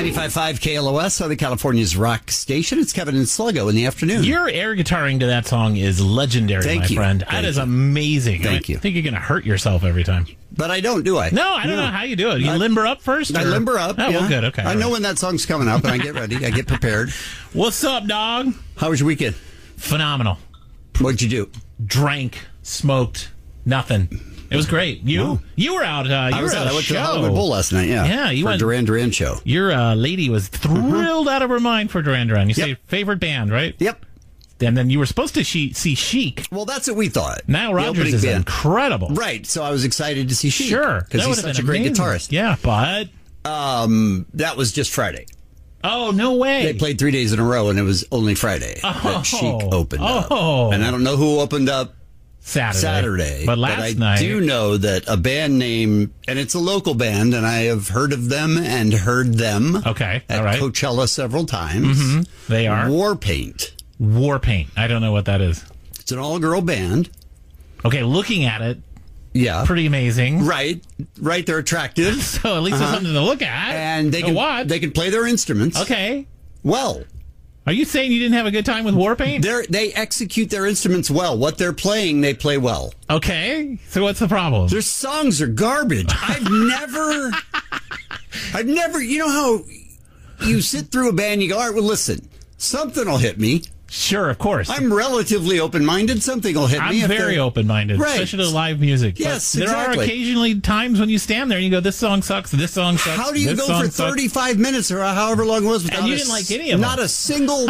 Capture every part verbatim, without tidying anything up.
ninety-five point five K L O S, Southern California's rock station. It's Kevin and Sluggo in the afternoon. Your air guitaring to that song is legendary, Thank my you. friend. Thank that is you. amazing. Thank I you. think you're going to hurt yourself every time. But I don't, do I? No, I don't No. know how you do it. You I- limber up first? I or- limber up. Oh, yeah. well, good. Okay. I all know right. when that song's coming up, and I get ready. I get prepared. What's up, dog? How was your weekend? Phenomenal. What'd you do? Drank, smoked, nothing. It was great. You Wow. you were out. Uh, you I was were out. at a I went show. to the Hollywood Bowl last night. Yeah. Yeah, you for went- Duran Duran show. Your uh, lady was thrilled out of her mind for Duran Duran. You say Yep. favorite band, right? Yep. And then you were supposed to she- see Chic. Well, that's what we thought. Nile The Rodgers opening is band. incredible. Right. So I was excited to see Chic. Sure. Because That he's would have such a been great amazing. guitarist. Yeah, but... Um, that was just Friday. Oh, no way. They played three days in a row, and it was only Friday Oh. that Chic opened up. Oh. And I don't know who opened up Saturday. Saturday. But last I night... do know that a band name, and it's a local band, and I have heard of them and heard them Okay, at all right. Coachella several times. Mm-hmm. They are. Warpaint. Warpaint. I don't know what that is. It's an all-girl band. Okay, looking at it, Yeah. pretty amazing. Right. Right. They're attractive. So at least Uh-huh. there's something to look at. And they To can, watch. they can play their instruments. Okay. Well. Are you saying you didn't have a good time with Warpaint? They're, they execute their instruments well. What they're playing, they play well. Okay. So what's the problem? Their songs are garbage. I've never, I've never, you know how you sit through a band, you go, all right, well, listen, something will hit me. Sure, of course. I'm relatively open-minded. Something will hit I'm me. if very they're- open-minded, Right. especially to live music. Yes, but there exactly. are occasionally times when you stand there and you go, "This song sucks. This song sucks." How do you this go song for sucks." thirty-five minutes or however long it was without you a didn't like s- any of them. Not a single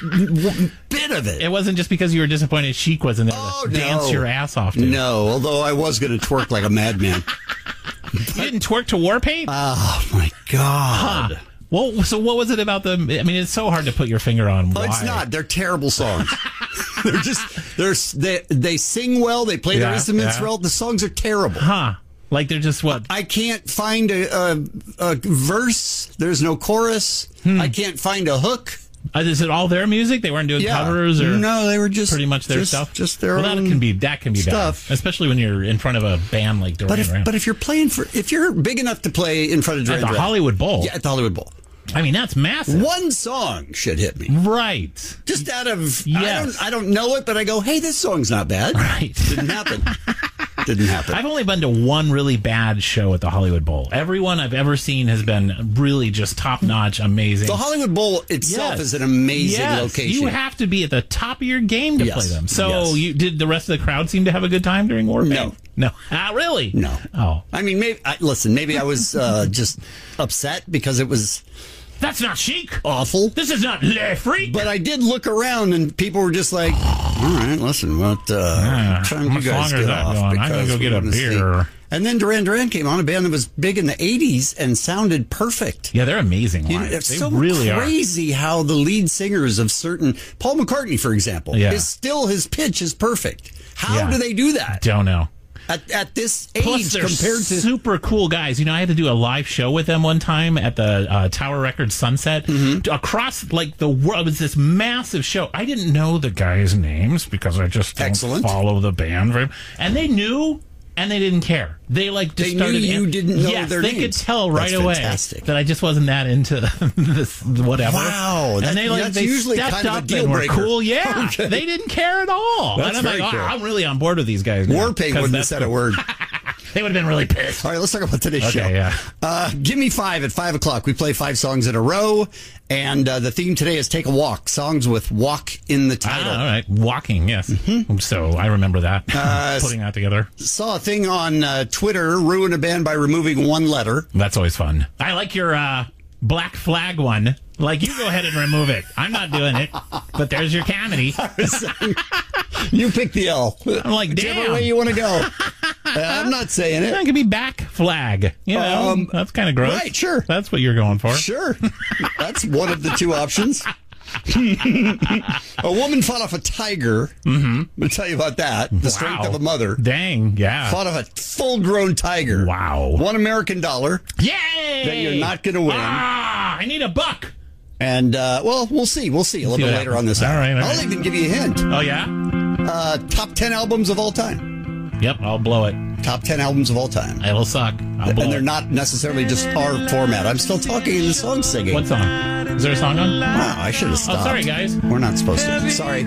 w- bit of it. It wasn't just because you were disappointed Chic wasn't there Oh, to no. dance your ass off to. No, although I was going to twerk like a madman. You didn't twerk to Warpaint? Oh, my God. Huh. Well, so what was it about them? I mean, it's so hard to put your finger on why. Oh, it's not. They're terrible songs. they're just, they're, they, they sing well. They play their Yeah, instruments yeah. well. The songs are terrible. Huh. Like they're just what? I can't find a, a, a verse. There's no chorus. Hmm. I can't find a hook. Uh, is it all their music? They weren't doing covers or no, they were just pretty much their just, stuff. Just their well, own that can be that can be stuff. bad, especially when you're in front of a band like Duran But if Duran. but if you're playing for if you're big enough to play in front of At Duran the Duran- Hollywood Bowl. yeah, at the Hollywood Bowl, I mean, that's massive. one song should hit me. Right. Just out of Yes. I don't I don't know it, but I go, hey, this song's not bad. Right. Didn't happen. Didn't happen. I've only been to one really bad show at the Hollywood Bowl. Everyone I've ever seen has been really just top notch, amazing. The Hollywood Bowl itself Yes. is an amazing yes. location. You have to be at the top of your game to Yes. play them. So, Yes. you did the rest of the crowd seem to have a good time during Warpaint? No. No. Ah, really? No. Oh. I mean, maybe I, listen. Maybe I was uh, just upset because it was That's not Chic. awful. This is not Le Freak. But I did look around, and people were just like, "All right, listen, what uh, Yeah. what time do How you guys much longer get is that off?" going? I'm gonna Because go we get a wanna see." beer. And then Duran Duran came on, a band that was big in the eighties and sounded perfect. Yeah, they're amazing You live. know, it's They so really are. crazy how the lead singers of certain Paul McCartney, for example, Yeah. is still his pitch is perfect. How Yeah. do they do that Don't know. at, at this age Plus, they're compared to? super cool guys. You know, I had to do a live show with them one time at the uh, Tower Records Sunset. Mm-hmm. Across, like, the world. It was this massive show. I didn't know the guys' names because I just don't Excellent. follow the band. Very, and they knew, and they didn't care. They, like, just They knew started... you didn't know yes, their they names. could tell right That's away fantastic. that I just wasn't that into this whatever. Wow, that- and they, like, that's they usually stepped kind of a up deal and were breaker. cool. Yeah, Okay. they didn't care at all. That's and I'm like, very oh, cool. I'm really on board with these guys now. Warpaint 'Cause wouldn't have that's said the- a word. They would have been really pissed. All right, let's talk about today's Okay, show. yeah. Uh, give me five at five o'clock. We play five songs in a row, and uh, the theme today is "Take a Walk." Songs with "walk" in the title. Ah, all right. Walking, yes. Mm-hmm. So I remember that. Uh, Putting that together. Saw a thing on uh, Twitter: ruin a band by removing one letter. That's always fun. I like your uh, black flag one. Like, you go ahead and remove it. I'm not doing it. But there's your comedy. You pick the L. I'm like, Whichever damn. way you want to go. Uh, I'm not saying it. That could be back flag. You know, Um, that's kind of gross. right, sure. That's what you're going for. Sure. That's one of the two options. A woman fought off a tiger. Mm-hmm. I'm going to tell you about that. The strength Wow. of a mother. Dang, yeah. Fought off a full-grown tiger. Wow. One American dollar. Yay! That you're not going to win. Ah, I need a buck. And, uh, well, we'll see. We'll see a little See bit what later happens. on this All hour. right, all I'll right. even give you a hint. Oh, yeah? Uh, top ten albums of all time. Yep, I'll blow it. top ten albums of all time. It'll suck. I'll blow And they're it. not necessarily just our format. I'm still talking in the song singing. What song? Is there a song on? Wow, I should have stopped. Oh, sorry, guys. We're not supposed to. Sorry.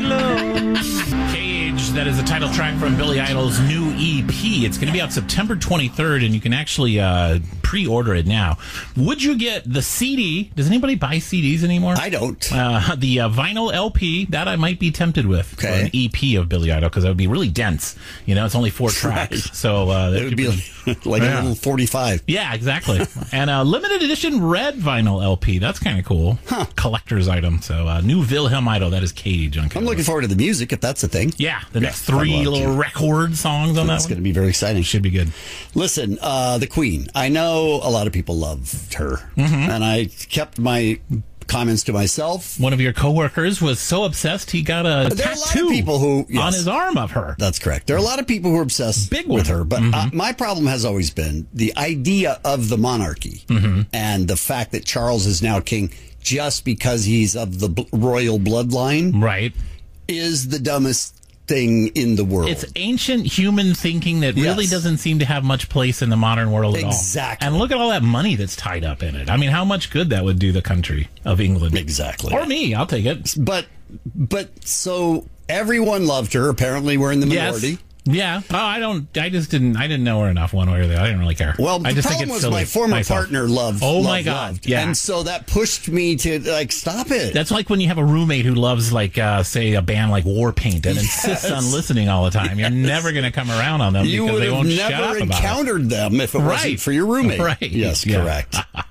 Cage, that is the title track from Billy Idol's new E P. It's going to be out September twenty-third, and you can actually uh, pre-order it now. Would you get the C D? Does anybody buy C Ds anymore? I don't. Uh, the uh, vinyl L P, that I might be tempted with. For Okay. an E P of Billy Idol, because that would be really dense. You know, it's only four tracks. Right. So uh, that It would could be like Yeah. a little forty-five. Yeah, exactly. And a limited edition red vinyl L P. That's kind of cool. Huh. Collector's item. So uh, new Wilhelm Idol. That is Cage on. I'm looking forward to the music, if that's a thing. Yeah, the next I'd three love little to. record songs on That's that going one. to be very exciting. Should be good. Listen, uh, the Queen. I know a lot of people loved her, Mm-hmm. and I kept my comments to myself. One of your coworkers was so obsessed he got a There are a lot of tattoo people who- yes. on his arm of her. That's correct. There are a lot of people who are obsessed Big with one. her, but uh, my problem has always been the idea of the monarchy and the fact that Charles is now king just because he's of the b- royal bloodline Right. is the dumbest thing in the world. It's ancient human thinking that really Yes. doesn't seem to have much place in the modern world at all. Exactly. And look at all that money that's tied up in it. I mean, how much good that would do the country of England. Exactly. Or me, I'll take it. But but so everyone loved her. Apparently, we're in the minority. Yes. Yeah. Oh, I don't. I just didn't. I didn't know her enough one way or the other. I didn't really care. Well, I the just problem think it's was silly my former myself. partner loved. Oh my loved, God! loved. Yeah. and so that pushed me to like stop it. That's like when you have a roommate who loves, like, uh, say, a band like Warpaint and insists on listening all the time. You're never going to come around on them you because would they have won't shut up never about it. encountered them if it wasn't Right. for your roommate. Right. Yes, Yeah. correct.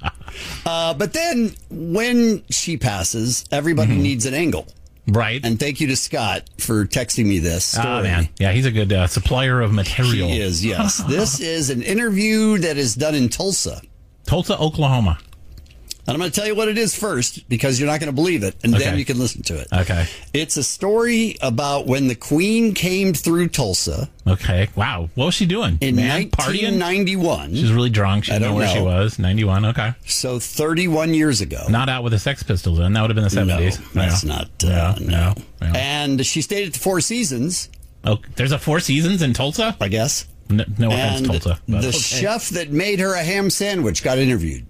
uh, but then when she passes, everybody Mm-hmm. needs an angle. Right. And thank you to Scott for texting me this story. Oh, man. Yeah, he's a good uh, supplier of material. He is, yes. This is an interview that is done in Tulsa. Tulsa, Oklahoma. And I'm going to tell you what it is first because you're not going to believe it, and then Okay. you can listen to it. Okay. It's a story about when the Queen came through Tulsa Okay. Wow. What was she doing? in Man, nineteen partying? ninety-one. She was really drunk. She I didn't know don't where she know. was. ninety-one. Okay. So thirty-one years ago. Not out with the Sex Pistols then. That would have been the seventies. No, that's Yeah. not. Uh, Yeah, no. no, yeah. And she stayed at the Four Seasons, Oh, there's a Four Seasons in Tulsa? I guess. No, no offense, And Tulsa. but the okay. chef that made her a ham sandwich got interviewed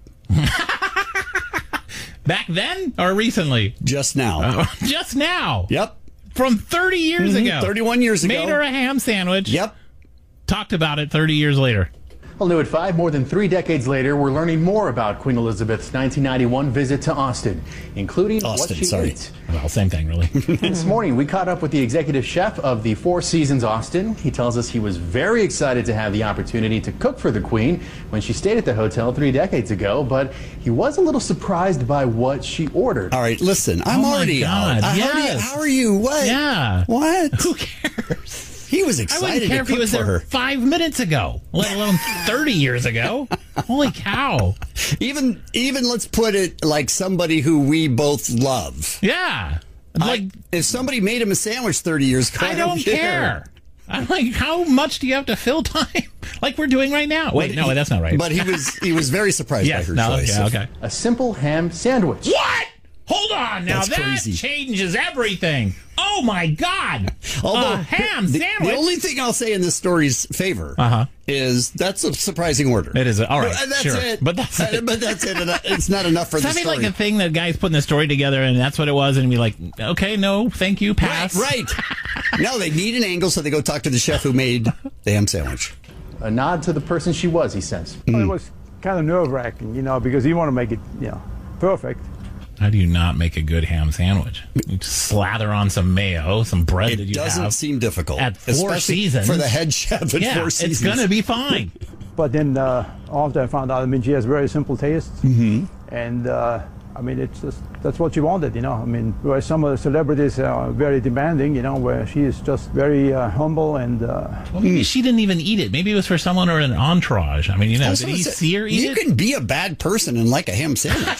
Back then or recently? just now. Uh, just now. Yep. From thirty years Mhm, ago. thirty-one years ago. Made her a ham sandwich. Yep. Talked about it thirty years later. Well, new at five, more than three decades later, we're learning more about Queen Elizabeth's nineteen ninety-one visit to Austin, including Austin, what she sorry. ate. Well, same thing, really. This morning, we caught up with the executive chef of the Four Seasons Austin. He tells us he was very excited to have the opportunity to cook for the Queen when she stayed at the hotel three decades ago, but he was a little surprised by what she ordered. All right, listen, I'm Oh, my already God, out. I- how, are you, yes. how are you? What? Yeah. What? Who cares? He was I excited wouldn't care to if he cook was for there her. five minutes ago, let alone thirty years ago. Holy cow. Even, even let's put it like somebody who we both love. Yeah. Like, I, if somebody made him a sandwich thirty years ago, I don't care. I'm like, how much do you have to fill time? Like we're doing right now. Wait, no, that's not right. But he was he was very surprised yes, by her no, choice. yeah, okay. A simple ham sandwich. What? Hold on. Now That's that crazy. changes everything. Oh, my God. Although a ham the, sandwich. the only thing I'll say in this story's favor Uh-huh. is that's a surprising order. It is. All right, And that's sure. it. But that's Uh, it. But that's it. And it's not enough for Does the that mean story. like a thing that guys putting the story together and that's what it was and be like, okay, no, thank you, right, pass. right. No, they need an angle, so they go talk to the chef who made the ham sandwich. A nod to the person she was, he says. Well, it was kind of nerve-wracking, you know, because you want to make it, you know, perfect. How do you not make a good ham sandwich? You just slather on some mayo, some bread that It you doesn't have. seem difficult. At Four especially Seasons. for the head chef at yeah, Four Seasons. it's going to be fine. But then uh, after I found out, I mean, she has very simple tastes. Mm-hmm. And, uh, I mean, it's just, that's what she wanted, you know. I mean, where some of the celebrities are very demanding, you know, where she is just very uh, humble and... Uh, Well, maybe she didn't even eat it. Maybe it was for someone or an entourage. I mean, you know, Also, did he it's a- see her eat you it? can be a bad person and like a ham sandwich.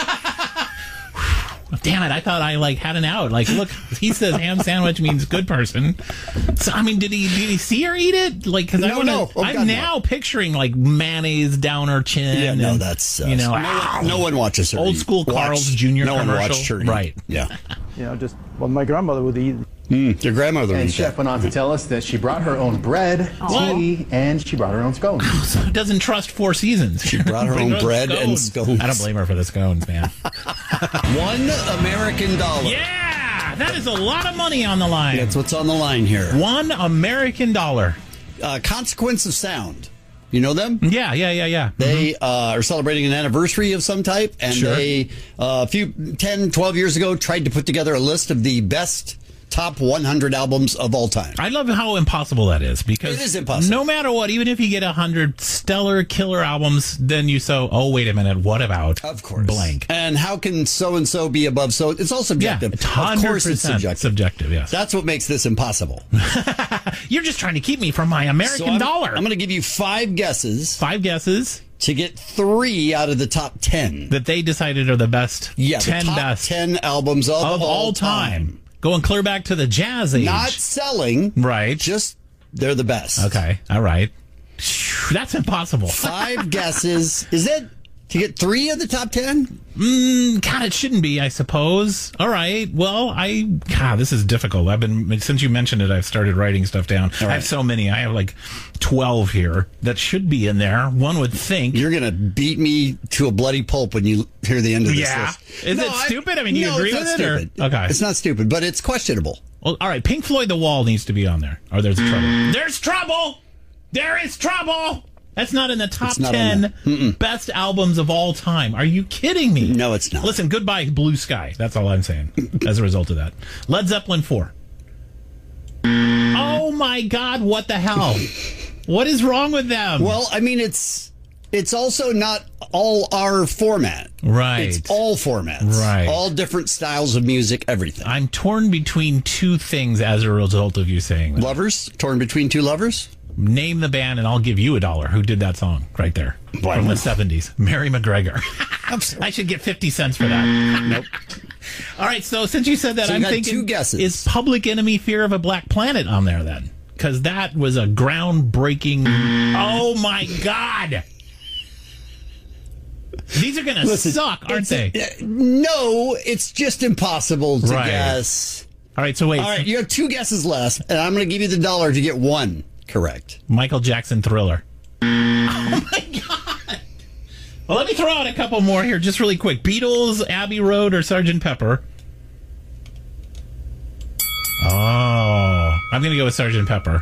Damn it, I thought I like had an out. Like, look, he says ham sandwich means good person. So, I mean, did he did he see her eat it? Like, because I No, want no. Oh, I'm God, no. now picturing like mayonnaise down her chin. Yeah, no, and, that's uh, you know, no, ow. one, no one watches her. Old eat. school Watch- Carl's Junior No one commercial. watched her. eat. Right. Yeah. you know, just what my grandmother would eat. Mm, your grandmother. And Chef went on to tell us that she brought her own bread, tea, and she brought her own scones. So it doesn't trust Four Seasons. She brought her Bring own bread and scones. I don't blame her for the scones, man. One American dollar. Yeah, that is a lot of money on the line. That's what's on the line here. One American dollar. Uh, Consequence of Sound. You know them? Yeah, yeah, yeah, yeah. They mm-hmm. uh, are celebrating an anniversary of some type, and sure. they, uh, a few, ten, twelve years ago, tried to put together a list of the best top one hundred albums of all time. I love how impossible that is, because it is impossible. No matter what, even if you get one hundred stellar killer albums, then you so, oh, wait a minute, what about of course. blank? And how can so-and-so be above so? It's all subjective. Yeah, of course it's subjective. Subjective, yes. That's what makes this impossible. You're just trying to keep me from my American so I'm, dollar. I'm going to give you five guesses. Five guesses. To get three out of the top ten. That they decided are the best yeah, ten the top best. ten albums of, of all, all time. time. Going clear back to the jazz age. Not selling. Right. Just, they're the best. Okay. All right. That's impossible. Five guesses. Is it to get three of the top ten? Mm, God, it shouldn't be, I suppose. All right. Well, I, God, this is difficult. I've been, since you mentioned it, I've started writing stuff down. Right. I have so many. I have like twelve here that should be in there. One would think. You're going to beat me to a bloody pulp when you hear the end of this yeah. list. Is no, it stupid? I, I mean, do you no, agree it's with not it? Stupid. Or? Okay. It's not stupid, but it's questionable. Well, all right. Pink Floyd The Wall needs to be on there. Or there's trouble. There's trouble! There is trouble! That's not in the top ten best albums of all time. Are you kidding me? No, it's not. Listen, goodbye, Blue Sky. That's all I'm saying as a result of that. Led Zeppelin four. Oh, my God. What the hell? What is wrong with them? Well, I mean, it's it's also not all our format. Right. It's all formats. Right. All different styles of music, everything. I'm torn between two things as a result of you saying that. Lovers? Torn between two lovers? Name the band and I'll give you a dollar. Who did that song right there? Why from not? the seventies. Mary McGregor. I should get fifty cents for that. Nope. All right, so since you said that, so you I'm got thinking, two guesses. Is Public Enemy Fear of a Black Planet on there then? Because that was a groundbreaking... Oh, my God! These are going to suck, aren't they? Uh, no, it's just impossible to right. guess. All right, so wait. All right, you have two guesses left, and I'm going to give you the dollar to get one correct. Michael Jackson Thriller. Oh, my God. Well, let me throw out a couple more here just really quick. Beatles, Abbey Road, or Sergeant Pepper? Oh, I'm going to go with Sergeant Pepper.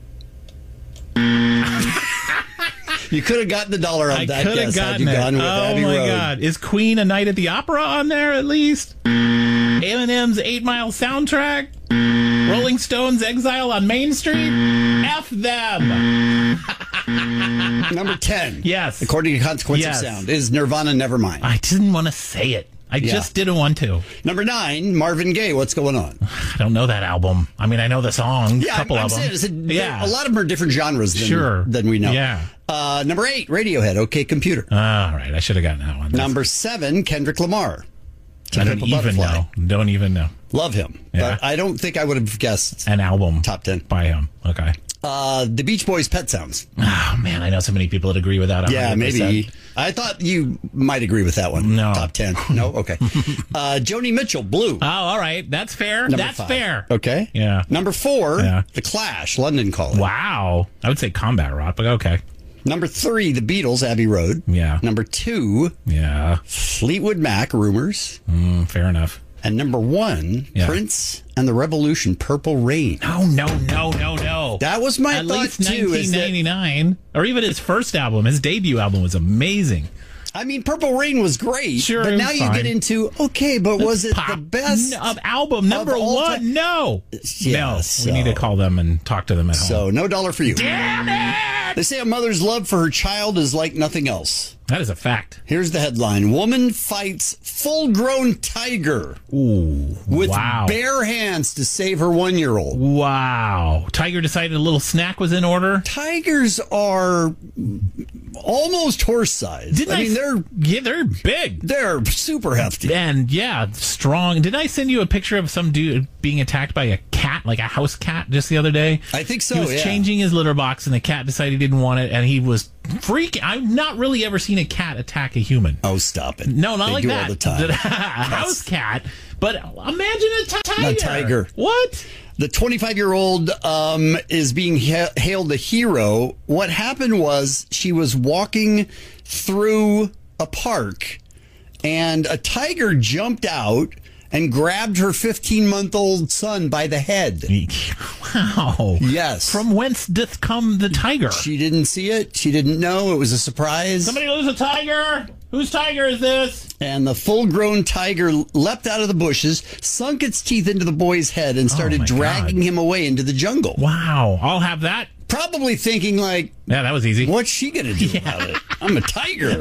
You could have gotten the dollar on I that could have guess had gotten you it. gone with oh, Abbey my Road. God. Is Queen A Night at the Opera on there at least? Eminem's Eight Mile soundtrack? Rolling Stones' Exile on Main Street? F them. Number ten. Yes. According to Consequence yes. of Sound, is Nirvana Nevermind. I didn't want to say it. I yeah. just didn't want to. Number nine, Marvin Gaye. What's going on? I don't know that album. I mean, I know the song. Yeah, a couple I'm, of I'm them. saying, a, yeah. a lot of them are different genres than, sure. than we know. Yeah. Uh, number eight, Radiohead. OK Computer. All right. I should have gotten that one. That's... Number seven, Kendrick Lamar. I don't even Butterfly. know. Don't even know. Love him. Yeah. But I don't think I would have guessed an album top ten by him. Okay. Uh, the Beach Boys' Pet Sounds. Oh, man. I know so many people that agree with that. one hundred percent. Yeah, maybe. I thought you might agree with that one. No. Top ten. No? Okay. uh, Joni Mitchell, Blue. Oh, all right. That's fair. Number That's five. fair. Okay. Yeah. Number four, yeah. The Clash, London Calling. Wow. I would say combat rock, but okay. Number three, The Beatles, Abbey Road. Yeah. Number two, yeah. Fleetwood Mac, Rumors. Mm, fair enough. And number one, yeah. Prince and the Revolution, Purple Rain. No, no, no, no, no. That was my At thought, least too. nineteen ninety-nine, that, or even his first album, his debut album was amazing. I mean, Purple Rain was great. Sure, but now you fine. get into, okay, but was it Pop the best n- album? Number of all one? time? No. Yeah, no. so, we need to call them and talk to them at home. So, no dollar for you. Damn it! They say a mother's love for her child is like nothing else. That is a fact. Here's the headline. Woman fights full-grown tiger. Ooh, with wow. bare hands to save her one-year-old. Wow. Tiger decided a little snack was in order? Tigers are almost horse-sized. Didn't I, I mean, s- they're yeah, they're big. they're super hefty. And, yeah, strong. Didn't I send you a picture of some dude being attacked by a cat, like a house cat, just the other day. I think so, He was yeah. changing his litter box, and the cat decided he didn't want it, and he was freaking. I've not really ever seen a cat attack a human. Oh, stop it. No, not they like do that. all the time. a house cat. But imagine a t- tiger. A tiger. What? The twenty-five-year-old um, is being ha- hailed a hero. What happened was she was walking through a park, and a tiger jumped out and grabbed her fifteen-month-old son by the head. Wow. Yes. From whence doth come the tiger? She didn't see it. She didn't know. It was a surprise. Somebody lose a tiger? Whose tiger is this? And the full-grown tiger leapt out of the bushes, sunk its teeth into the boy's head, and started my dragging God. him away into the jungle. Wow. I'll have that. Probably thinking, like, Yeah, that was easy. what's she going to do about it? I'm a tiger.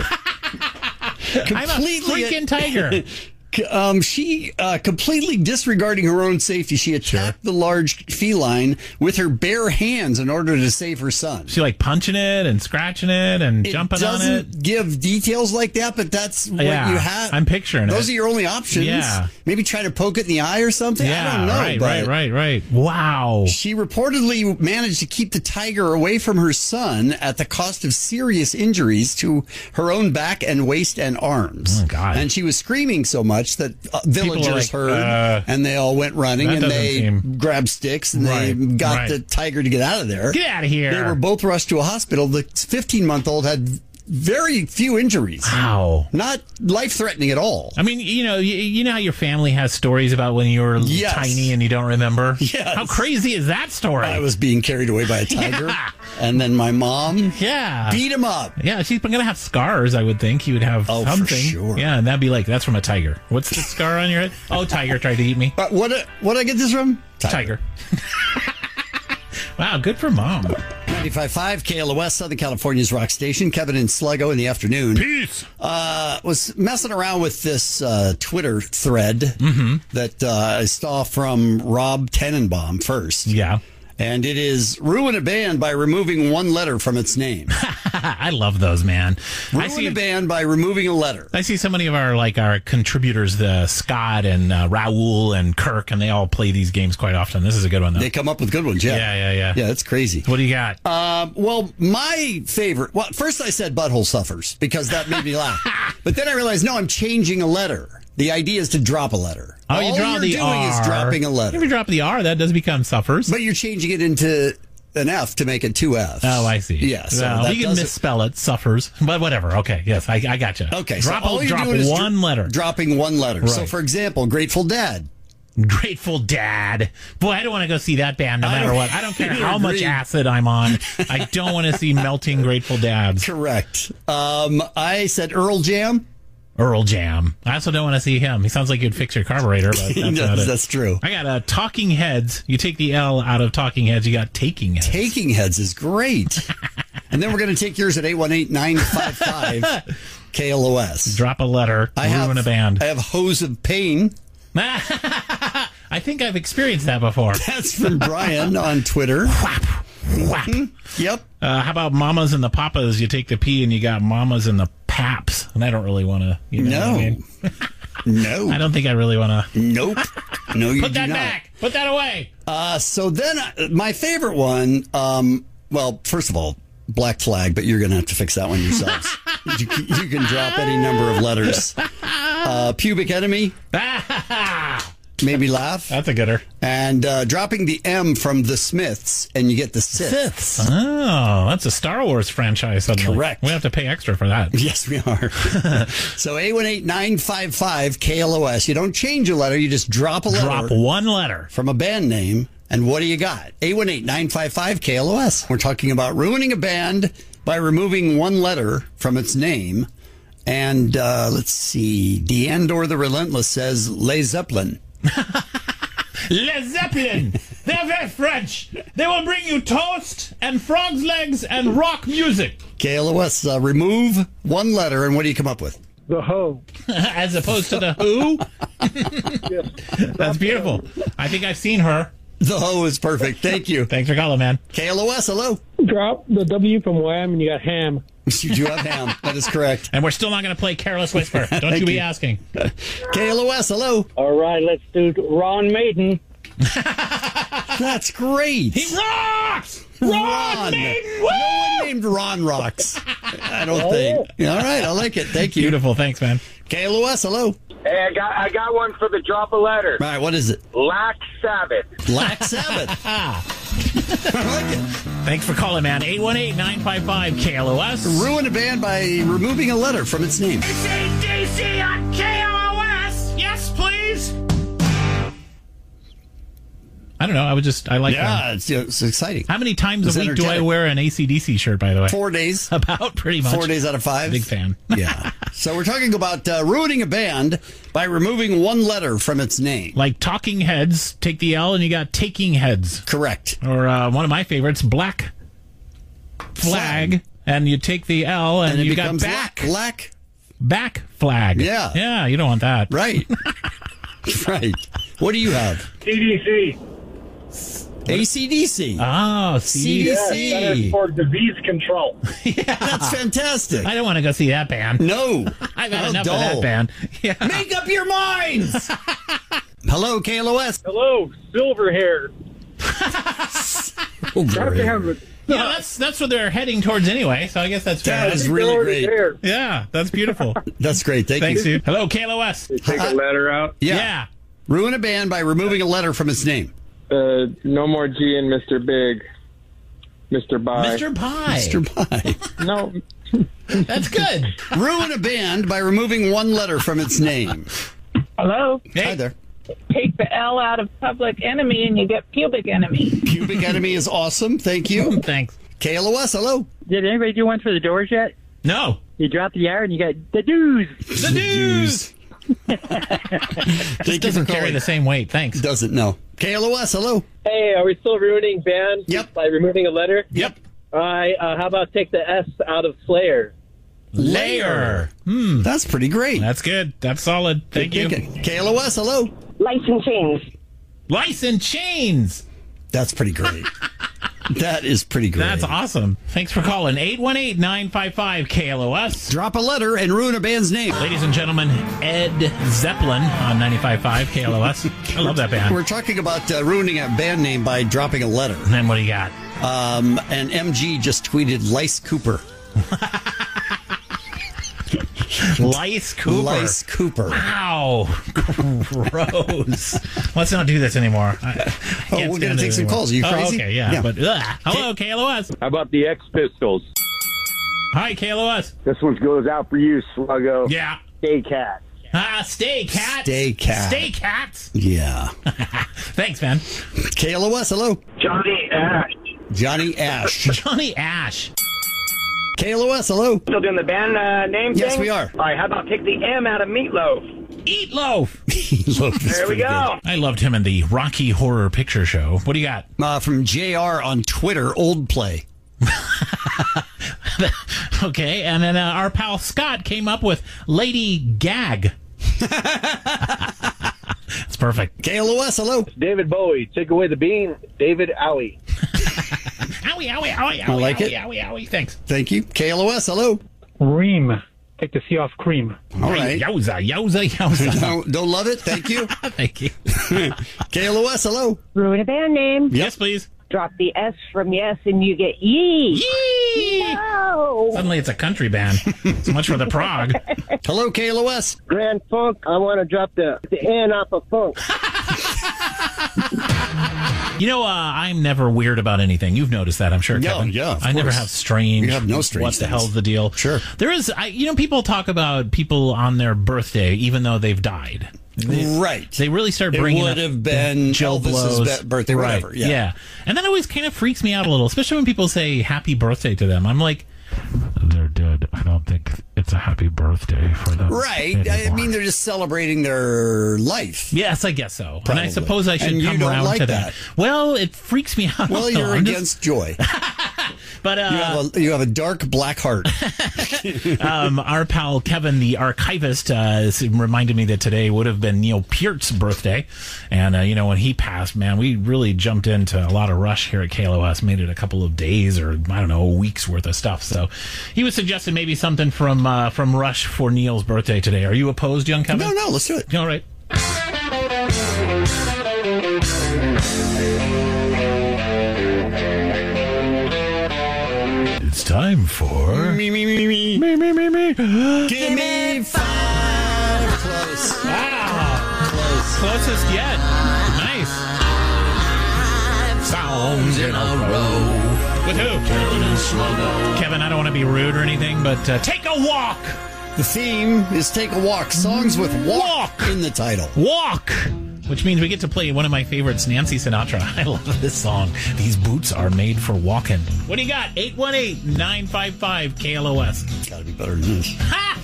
I'm a freaking tiger. Um, she uh, completely disregarding her own safety. She attacked the large feline with her bare hands in order to save her son. She like punching it and scratching it and It jumping on doesn't it. give details like that, but that's what Yeah, you have. I'm picturing Those it. are your only options. Yeah. Maybe try to poke it in the eye or something. Yeah, I don't know. right, but right, right, right. Wow. She reportedly managed to keep the tiger away from her son at the cost of serious injuries to her own back and waist and arms. Oh, God. And she was screaming so much that uh, villagers like, heard, uh, and they all went running, that and doesn't they seem- grabbed sticks, and they Right, got right. the tiger to get out of there. Get out of here. They were both rushed to a hospital. The fifteen-month-old had very few injuries. Wow. Not life-threatening at all. I mean, you know, you, you know how your family has stories about when you were Yes. tiny and you don't remember? Yes. How crazy is that story? I was being carried away by a tiger, Yeah. and then my mom yeah. beat him up. Yeah, she's going to have scars, I would think. He would have Oh, for something. sure. Yeah, and that'd be like, that's from a tiger. What's the scar on your head? Oh, tiger tried to eat me. Uh, what what did I get this from? Tiger. Wow, good for mom. ninety-five point five K L O S, Southern California's rock station. Kevin and Sluggo in the afternoon. Peace. Uh, was messing around with this uh, Twitter thread Mm-hmm. that uh, I saw from Rob Tenenbaum first. Yeah. And it is ruin a band by removing one letter from its name. I love those, man. I Ruin see a band by removing a letter. I see so many of our like our contributors, the Scott and uh, Raul and Kirk, and they all play these games quite often. This is a good one, though. They come up with good ones, yeah. Yeah, yeah, yeah. Yeah, it's crazy. What do you got? Um, well, my favorite. Well, first I said butthole suffers because that made me laugh. But then I realized, no, I'm changing a letter. The idea is to drop a letter. Oh, you All draw you're the doing R. is dropping a letter. If you drop the R, that does become suffers. But you're changing it into an F to make it two Fs. Oh, I see. Yeah, so well, that you can doesn't- misspell it, suffers. But whatever. Okay, yes, I, I got you. Okay, drop, so all a, you're drop doing is one dr- letter. dropping one letter. So, Right. for example, Grateful Dad. Grateful Dad. Boy, I don't want to go see that band no I matter don't- what. I don't care I how much agree. acid I'm on. I don't want to see melting Grateful Dads. Correct. Um, I said Earl Jam. Earl Jam. I also don't want to see him. He sounds like he'd fix your carburetor, but that's He not does, it. that's true. I got uh, Talking Heads. You take the L out of Talking Heads, you got Taking Heads. Taking Heads is great. And then we're going to take yours at eight one eight, nine five five K L O S. Drop a letter. I ruin have, a band. I have Hose of Pain. I think I've experienced that before. That's from Brian on Twitter. Whap. Whap. Yep. Uh, how about Mamas and the Papas? You take the P and you got Mamas and the Paps. And I don't really want to. You know No. what I mean? No. I don't think I really want to. Nope. No, you Put do that not. back. Put that away. Uh, so then, uh, my favorite one. Um, well, first of all, Black Flag, but you're going to have to fix that one yourselves. you, can- you can drop any number of letters. Uh, Pubic Enemy made me laugh, That's a gooder. and uh, dropping the M from the Smiths, and you get the Siths. Oh, that's a Star Wars franchise suddenly. Correct. We have to pay extra for that. Yes, we are. So eight one eight, nine five five K L O S. You don't change a letter, you just drop a letter Drop one letter. from a band name, and what do you got? eight one eight, nine five five K L O S. We're talking about ruining a band by removing one letter from its name. And uh, let's see, D'Andor the Relentless says Les Zeppelin. Les Zeppelin. They're very French. They will bring you toast and frog's legs and rock music. K L O S, uh, remove one letter, and what do you come up with? The Ho. As opposed to the Who. Yes. That's beautiful. I think I've seen her. The Ho is perfect. Thank you. Thanks for calling, man. K L O S, hello. Drop the W from Wham and you got Ham. You do have ham. That is correct. And we're still not going to play Careless Whisper. Don't you be you. asking. K L O S, hello. All right, let's do Ron Maiden. That's great. He rocks! Ron. Ron Maiden, woo! No one named Ron rocks. I don't think. All right, I like it. Thank you. Beautiful. Thanks, man. K L O S, hello. Hey, I got I got one for the drop a letter. All right, what is it? Black Sabbath. Black Sabbath. I like it. Thanks for calling, man. eight one eight, nine five five, K L O S. Ruin a band by removing a letter from its name. A C D C on K L O S. Yes, please. I don't know. I would just, I like Yeah, them. it's, it's exciting. How many times It's a week do I energetic. wear an A C D C shirt, by the way? Four days. About pretty much. Four days out of five. Big fan. Yeah. So we're talking about uh, ruining a band by removing one letter from its name. Like Talking Heads, take the L, and you got Taking Heads. Correct. Or uh, one of my favorites, Black Flag, Flag. and you take the L, and, And it you got becomes back. black. Back Flag. Yeah. Yeah, you don't want that. Right. Right. What do you have? C D C. A C D C. Oh, C C D D C. C. Centers for Disease Control. That's fantastic. I don't want to go see that band. No. I've had How enough dull. of that band. Yeah. Make up your minds. Hello, K L O S. Hello, silver hair. Over Yeah, that's that's what they're heading towards anyway, so I guess that's fair. That is really great. Hair. Yeah, that's beautiful. That's great. Thank Thanks, you. dude. Hello, K L O S. Take a letter out. Yeah. Yeah. Ruin a band by removing a letter from its name. Uh, no more G in Mister Big. Mister Bye. Mister Pie. Mister Pie. No. That's good. Ruin a band by removing one letter from its name. Hello. Hey, Hi there. Take the L out of Public Enemy and you get Pubic Enemy. Pubic Enemy is awesome. Thank you. Thanks. K L O S, hello. Did anybody do one for the Doors yet? No. You drop the R and you get the Doos. The news Thank you doesn't for carry calling. the same weight. Thanks. Doesn't, no. K L O S, hello. Hey, are we still ruining bands Yep. by removing a letter? Yep. All right, uh, how about take the S out of Slayer? Layer. Hmm. That's pretty great. That's good. That's solid. Thank you. K L O S, hello. License chains. License Chains. That's pretty great. That is pretty great. That's awesome. Thanks for calling. eight one eight, nine five five, K L O S. Drop a letter and ruin a band's name. Ladies and gentlemen, Ed Zeppelin on ninety-five point five K L O S. I love that band. We're talking about uh, ruining a band name by dropping a letter. And then what do you got? Um, and M G just tweeted Lice Cooper. Lice Cooper. Lice Cooper. Wow. Gross. Let's not do this anymore. I Oh, can't we're stand gonna it take some anymore. calls. Are you Oh, crazy? okay, yeah. Yeah. But ugh. Hello, K L O S. How about the X Pistols? Hi, K L O S. This one goes out for you, Sluggo. Yeah. Stay cat. Ah, stay cats. Stay cat. Stay cats. Yeah. Thanks, man. K L O S, hello. Johnny Ash. Johnny Ash. Johnny Ash. K L O S, hello. Still doing the band uh, name Yes, thing? we are. All right, how about take the M out of Meatloaf? Eat Loaf. There we go. I loved him in the Rocky Horror Picture Show. What do you got? Uh, from J R on Twitter, Old Play. Okay, and then uh, our pal Scott came up with Lady Gag. It's perfect. K L O S, hello. David Bowie. Take away the bean. David Owie. Owie, owie, owie, owie, I like owie, it. owie, owie. Thanks. Thank you. K L O S, hello. Ream. Take the C off cream. All right. Yowza, yowza, yowza. Don't, don't love it. Thank you. Thank you. K L O S, hello. Ruin a band name. Yes, please. Drop the S from yes and you get Yee. Yee! No. Suddenly it's a country band. So much for the prog. Hello, K L O S. Grand Funk. I want to drop the, the N off of funk. You know, uh, I'm never weird about anything. You've noticed that, I'm sure, Yeah, Kevin. yeah, of I never course. have strange. You have no strange What the things. hell's the deal? Sure. There is, I, you know, people talk about people on their birthday, even though they've died. They, Right. They really start It bringing would up have been Jill Elvis's Blow's be- birthday, right, whatever. Yeah. And that always kind of freaks me out a little, especially when people say happy birthday to them. I'm like, they're dead. I don't think it's a happy birthday for them. Right. I anymore." mean, they're just celebrating their life. Yes, I guess so. And Probably. I suppose I should And you come don't around like to that. that. Well, it freaks me out. Well, you're I'm just- against joy. But uh, You have a you have a dark black heart. um, our pal Kevin, the archivist, uh, s- reminded me that today would have been Neil Peart's birthday. And, uh, you know, when he passed, man, we really jumped into a lot of rush here at K L O S, made it a couple of days or, I don't know, a week's worth of stuff. So he was suggesting maybe something from uh, from Rush for Neil's birthday today. Are you opposed, young Kevin? No, no, let's do it. All right. It's time for Me, me, me, me. me, me, me, me. Give me five. Close. Wow, Close. closest yet. Nice. Sounds in a row. With who? Kevin, I don't want to be rude or anything, but uh, take a walk. The theme is Take a Walk. Songs with walk, Walk. in the title. Walk. Which means we get to play one of my favorites, Nancy Sinatra. I love this song. These boots are made for walking. What do you got? eight one eight, nine five five, K L O S. Gotta be better than this.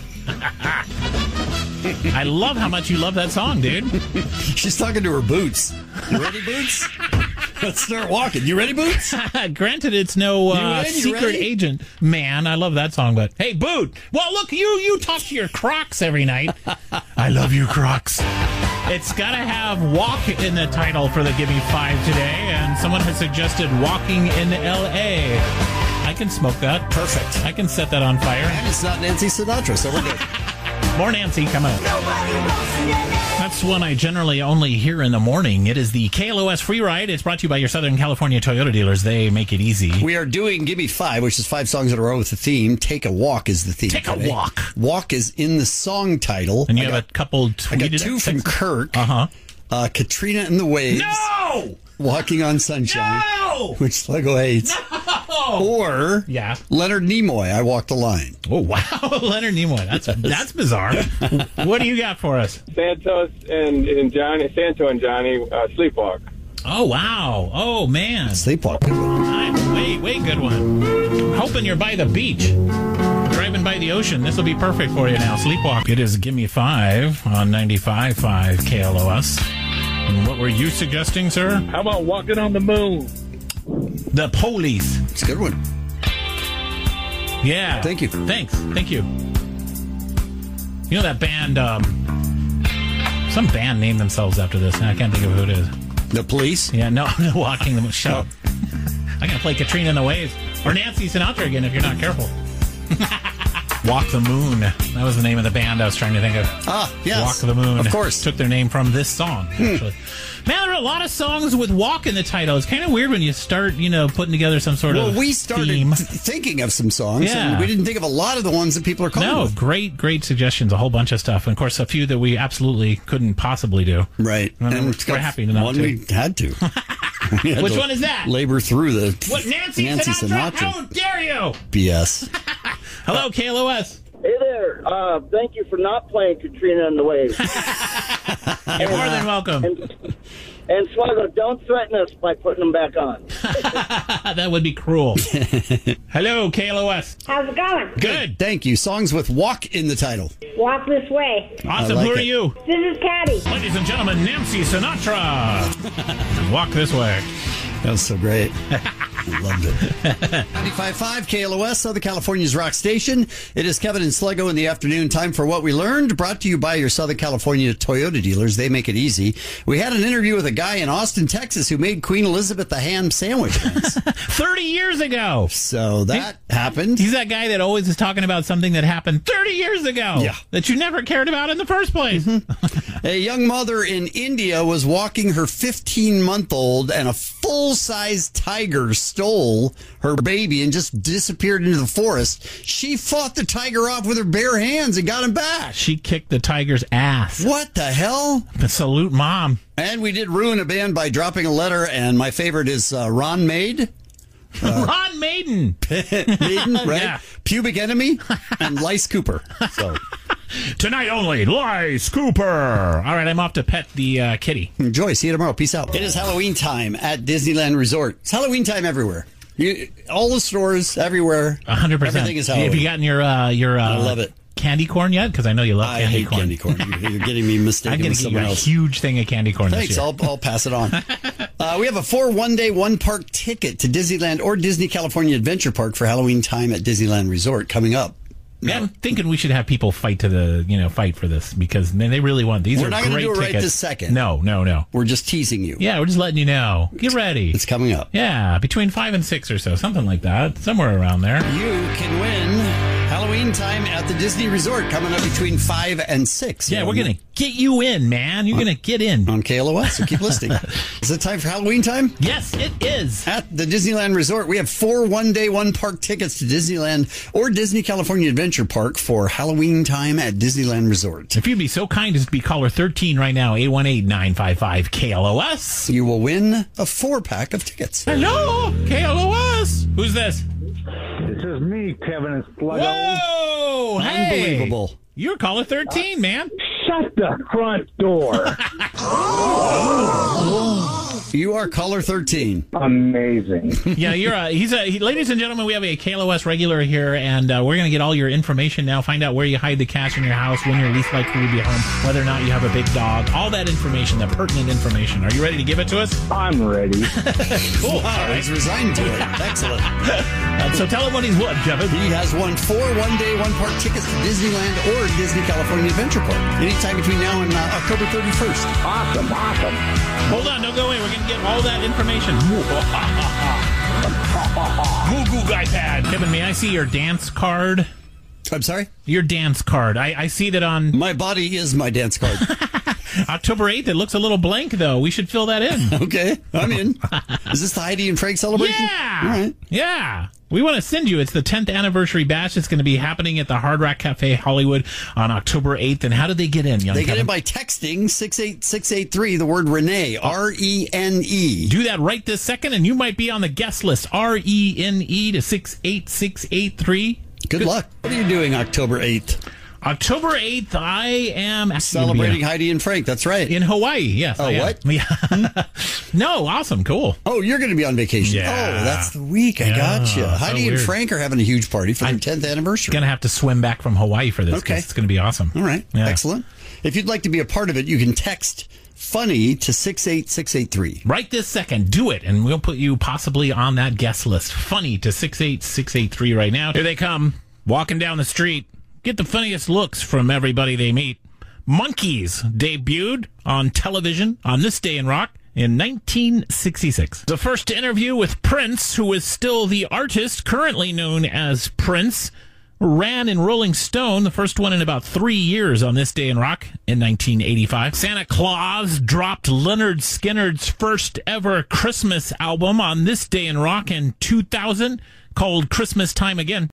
I love how much you love that song, dude. She's talking to her boots. You ready, Boots? Let's start walking. You ready, Boots? Granted, it's no uh, You ready? You secret ready? agent. Man, I love that song, but hey, Boot. Well, look, you you talk to your Crocs every night. I love you, Crocs. It's got to have walk in the title for the Give Me Five today, and someone has suggested Walking in L A. I can smoke that. Perfect. I can set that on fire. And it's not Nancy Sinatra, so we're good. More Nancy, come on. That's one I generally only hear in the morning. It is the K L O S Free Ride. It's brought to you by your Southern California Toyota dealers. They make it easy. We are doing Give Me Five, which is five songs in a row with the theme. Take a Walk is the theme. Take a today. walk. Walk is in the song title. And you I have got, a couple I tweeted got two from texts. Kirk. Uh-huh. Uh, Katrina and the Waves. No! Walking on Sunshine. No! Which Lego hates. Oh! Or Yeah. Leonard Nimoy, I Walk the Line. Oh, wow. Leonard Nimoy. That's that's bizarre. What do you got for us? Santos and, and Johnny, Santo and Johnny, uh, Sleepwalk. Oh, wow. Oh, man. Sleepwalk. Good one. Nice. Wait, wait, good one. Hoping you're by the beach. Driving by the ocean. This will be perfect for you now. Sleepwalk. It is Give Me Five on ninety-five point five K L O S. And what were you suggesting, sir? How about walking on the moon? The Police. It's a good one. Yeah. Thank you. Thanks. Thank you. You know that band, um, some band named themselves after this, and I can't think of who it is. The Police. Yeah, no, no walking the shut up. I'm going to play Katrina and the Waves. Or Nancy Sinatra again if you're not careful. Walk the Moon. That was the name of the band I was trying to think of. Ah, yes. Walk the Moon. Of course. Took their name from this song, actually. Man, there are a lot of songs with walk in the title. It's kind of weird when you start, you know, putting together some sort Well, of we started theme. th- thinking of some songs, Yeah. and we didn't think of a lot of the ones that people are calling No, with. great, great suggestions. A whole bunch of stuff. And, of course, a few that we absolutely couldn't possibly do. Right. And we're- it's got we're happy to not one to. we had to. We had Which to one is that? Labor through the What, Nancy, Nancy Sinatra? Sinatra How dare you? B S. Hello, K L O S. Hey there. Uh, thank you for not playing Katrina and the Waves. You're more than welcome. And, and Swaggo, don't threaten us by putting them back on. That would be cruel. Hello, K L O S. How's it going? Good. Thank you. Songs with walk in the title. Walk this way. Awesome. I like Who are it. you? This is Patty. Ladies and gentlemen, Nancy Sinatra. Walk this way. That was so great. I loved it. ninety-five point five K L O S, Southern California's rock station. It is Kevin and Sluggo in the afternoon. Time for What We Learned, brought to you by your Southern California Toyota dealers. They make it easy. We had an interview with a guy in Austin, Texas, who made Queen Elizabeth the ham sandwich once. thirty years ago. So that happened. He's that guy that always is talking about something that happened thirty years ago. Yeah. That you never cared about in the first place. A young mother in India was walking her fifteen-month-old, and a full-size tiger stole her baby and just disappeared into the forest. She fought the tiger off with her bare hands and got him back. She kicked the tiger's ass. What the hell? Salute, Mom. And we did ruin a band by dropping a letter, and my favorite is uh, Ron Maid. Ron Maiden. Maiden, right? Yeah. Pubic Enemy and Lice Cooper. So Tonight only, Lice Cooper. All right, I'm off to pet the uh, kitty. enjoy. See you tomorrow. Peace out. It is Halloween time at Disneyland Resort. It's Halloween time everywhere. You, all the stores, everywhere. one hundred percent. Everything is Halloween. Have you gotten your, uh, your uh, I love it. candy corn yet? Because I know you love I candy hate corn. candy corn. You're, you're getting me I'm mistaken going with to get you someone a else. huge thing of candy corn Thanks. this year. I'll, I'll pass it on. Uh, we have a four one-day, one-park ticket to Disneyland or Disney California Adventure Park for Halloween time at Disneyland Resort coming up. Yeah, I'm thinking we should have people fight to the, you know, fight for this because man, they really want these. We're are not gonna great do it right tickets. this second. No, no, no. We're just teasing you. Yeah, we're just letting you know. Get ready. It's coming up. Yeah, between five and six or so, something like that, somewhere around there. You can win Halloween Halloween time at the Disney Resort coming up between five and six. Yeah, we're going to get you in, man. You're going to get in. On K L O S, so keep listening. Is it time for Halloween time? Yes, it is. At the Disneyland Resort, we have four one-day, one-park tickets to Disneyland or Disney California Adventure Park for Halloween time at Disneyland Resort. If you'd be so kind as to be caller thirteen right now, eight one eight, nine five five, K L O S. You will win a four-pack of tickets. Hello, K L O S. Who's this? This is me, Kevin and Sluggo. Whoa! Hey! Unbelievable. You're caller thirteen, man. Shut the front door. You are caller thirteen. Amazing. Yeah, you're a, he's a, he, ladies and gentlemen, we have a K L O S regular here, and uh, we're going to get all your information now, find out where you hide the cash in your house, when you're least likely to be home, whether or not you have a big dog, all that information, the pertinent information. Are you ready to give it to us? I'm ready. Cool. Wow, he's resigned to it. Excellent. Uh, so tell him what he's won, Kevin. He has won four one-day, one-park tickets to Disneyland or Disney California Adventure Park anytime between now and uh, October thirty-first. Awesome, awesome. Hold on, don't go away. We're going to get all that information. Google iPad. Kevin, may I see your dance card? I'm sorry? Your dance card. I, I see that on My body is my dance card. October eighth. It looks a little blank, though. We should fill that in. Okay, I'm in. Is this the Heidi and Frank celebration? Yeah. All right. Yeah. We want to send you. It's the tenth anniversary bash. It's going to be happening at the Hard Rock Cafe Hollywood on October eighth. And how do they get in, young They Kevin? get in by texting six eight six eight three, the word Renee, R E N E. Do that right this second, and you might be on the guest list. R E N E to six eight six eight three. Good, Good luck. What are you doing October eighth? October eighth, I am celebrating Heidi and Frank. That's right. In Hawaii, yes. Oh, I am. what? Yeah. No, awesome, cool. Oh, you're going to be on vacation. Yeah. Oh, that's the week. I Yeah, gotcha. so Heidi and weird. Frank are having a huge party for their tenth anniversary. Going to have to swim back from Hawaii for this. 'cause Okay. It's going to be awesome. All right. Yeah. Excellent. If you'd like to be a part of it, you can text funny to six eight six eight three. Right this second, do it, and we'll put you possibly on that guest list. Funny to six eight six eight three right now. Here they come, walking down the street. Get the funniest looks from everybody they meet. Monkeys debuted on television on This Day in Rock in nineteen sixty-six. The first interview with Prince, who is still the artist currently known as Prince, ran in Rolling Stone, the first one in about three years on This Day in Rock in nineteen eighty-five. Santa Claus dropped Leonard Skinner's first ever Christmas album on This Day in Rock in two thousand, called Christmas Time Again.